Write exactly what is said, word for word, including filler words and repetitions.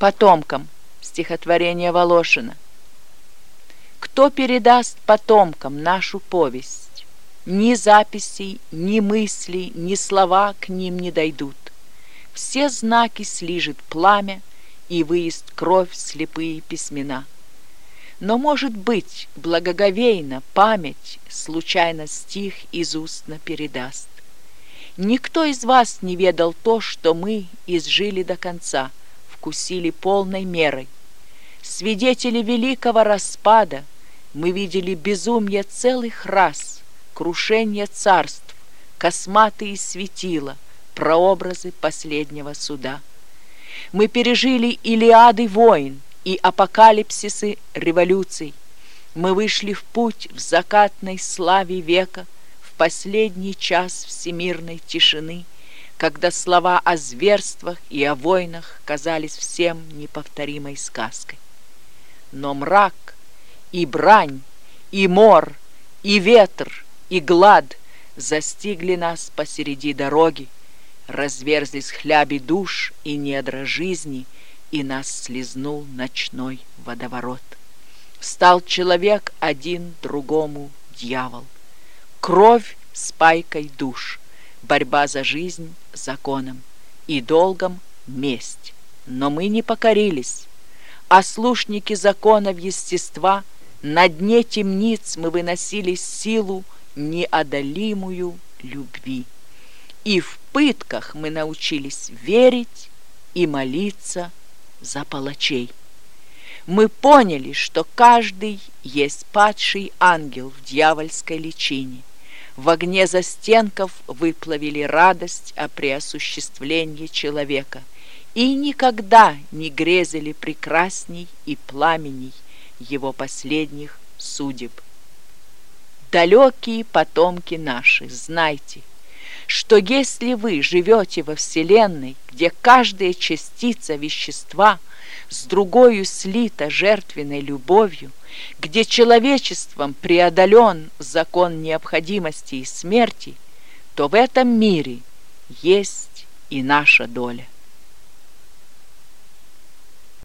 Потомкам. Стихотворение Волошина. Кто передаст потомкам нашу повесть? Ни записей, ни мыслей, ни слова к ним не дойдут. Все знаки слижет пламя и выест кровь слепые письмена. Но, может быть, благоговейно память случайно стих из устно передаст. Никто из вас не ведал то, что мы изжили до конца, вкусили полной мерой. Свидетели великого распада, мы видели безумие целых рас, крушение царств, косматые светила, прообразы последнего суда. Мы пережили Илиады войн и апокалипсисы революций. Мы вышли в путь в закатной славе века, в последний час всемирной тишины, когда слова о зверствах и о войнах казались всем неповторимой сказкой. Но мрак и брань, и мор, и ветр, и глад застигли нас посреди дороги, разверзлись хляби душ и недра жизни, и нас слезнул ночной водоворот. Стал человек один другому дьявол. Кровь с пайкой душ, борьба за жизнь законом и долгом месть. Но мы не покорились. Ослушники законов естества, на дне темниц мы выносили силу неодолимую любви. И в пытках мы научились верить и молиться за палачей. Мы поняли, что каждый есть падший ангел в дьявольской личине. В огне застенков выплавили радость о преосуществлении человека и никогда не грезили прекрасней и пламеней его последних судеб. Далекие потомки наши, знайте, что если вы живете во Вселенной, где каждая частица вещества с другою слита жертвенной любовью, где человечеством преодолен закон необходимости и смерти, то в этом мире есть и наша доля.